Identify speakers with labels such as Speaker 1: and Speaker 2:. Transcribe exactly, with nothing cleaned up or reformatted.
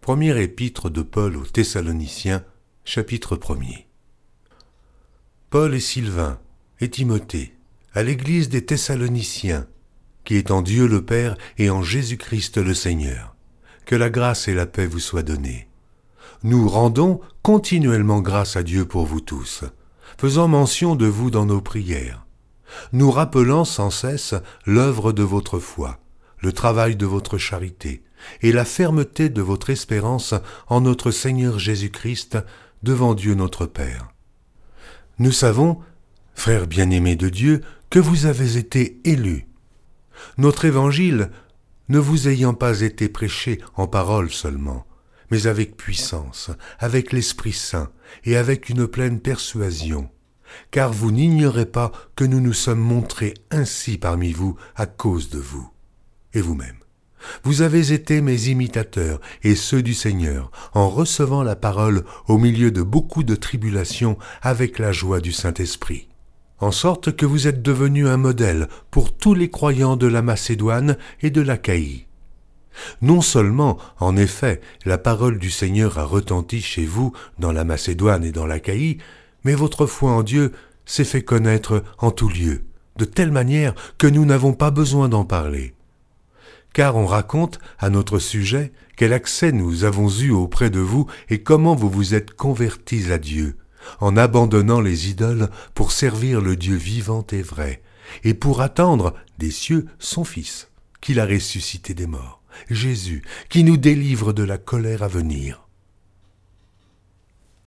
Speaker 1: Première épître de Paul aux Thessaloniciens, chapitre premier. Paul et Sylvain et Timothée, à l'église des Thessaloniciens, qui est en Dieu le Père et en Jésus-Christ le Seigneur, que la grâce et la paix vous soient données. Nous rendons continuellement grâce à Dieu pour vous tous, faisant mention de vous dans nos prières, nous rappelant sans cesse l'œuvre de votre foi, le travail de votre charité et la fermeté de votre espérance en notre Seigneur Jésus-Christ devant Dieu notre Père. Nous savons, frères bien-aimés de Dieu, que vous avez été élus. Notre évangile ne vous ayant pas été prêché en parole seulement, mais avec puissance, avec l'Esprit Saint et avec une pleine persuasion, car vous n'ignorez pas que nous nous sommes montrés ainsi parmi vous à cause de vous. Et vous-même, vous avez été mes imitateurs et ceux du Seigneur, en recevant la parole au milieu de beaucoup de tribulations avec la joie du Saint-Esprit, en sorte que vous êtes devenus un modèle pour tous les croyants de la Macédoine et de l'Achaïe. Non seulement, en effet, la parole du Seigneur a retenti chez vous dans la Macédoine et dans l'Achaïe, mais votre foi en Dieu s'est fait connaître en tout lieu, de telle manière que nous n'avons pas besoin d'en parler. Car on raconte, à notre sujet, quel accès nous avons eu auprès de vous et comment vous vous êtes convertis à Dieu, en abandonnant les idoles pour servir le Dieu vivant et vrai, et pour attendre des cieux son Fils, qu'il a ressuscité des morts, Jésus, qui nous délivre de la colère à venir.